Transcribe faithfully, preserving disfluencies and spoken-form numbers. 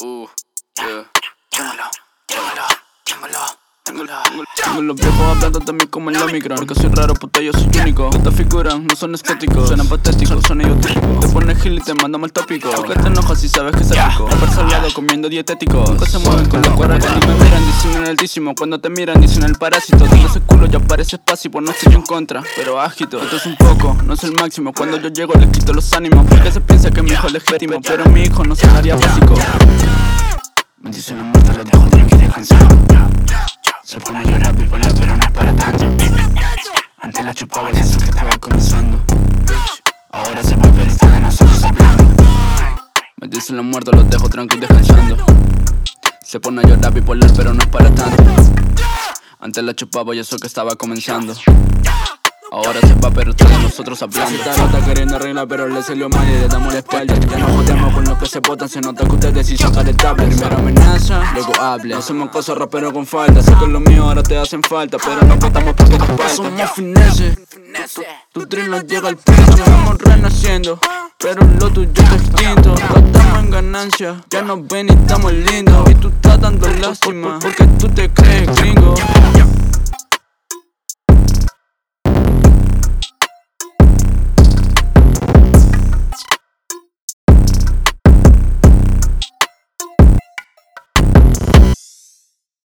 Uh, yeah. Llámalo, llámalo, llámalo. Tengo, tengo los viejos hablando también como el Omicron. Porque soy raro, puta, yo soy único. Estas figuras no son estéticos, suenan patéticos, son ellos típicos. Te pones gil y te mando mal tópico. Porque te enojas si sabes que es rico. La persona al lado comiendo dietético. Nunca se mueven con los cuernos que ni me miran. Dicen el altísimo, cuando te miran dicen el parásito. Tengo ese culo, ya pareces pasivo, no estoy en contra, pero agito. Esto es un poco, no es el máximo. Cuando yo llego les quito los ánimos. Porque se piensa que mi hijo es legítimo, pero mi hijo no sonaría básico. me dicen la muerte, los dejo tranqui descansando. Se pone a llorar bipolar, pero no es para tanto. Antes la chupaba y eso que estaba comenzando. Ahora se vuelve el de nosotros hablando. Me dicen los muertos, los dejo tranqui descansando. Se pone a llorar bipolar, pero no es para tanto. Antes la chupaba y eso que estaba comenzando. Ahora se va, pero está de nosotros hablando. Si está rota queriendo arreglar, pero le salió mal y le damos la espalda. Ya no jodemos con los que se botan, se nota que ustedes sí sacan el tablet. Primero amenaza, luego habla. Hacemos cosas raperos con falta. Sé que los míos ahora te hacen falta, pero no contamos porque te falta. Somos fineses, tu tren no llega al piso. Estamos renaciendo, pero lo tuyo es extinto. Estamos en ganancia, ya nos ven y estamos lindos. Y tú estás dando lástima, porque tú te crees gringo.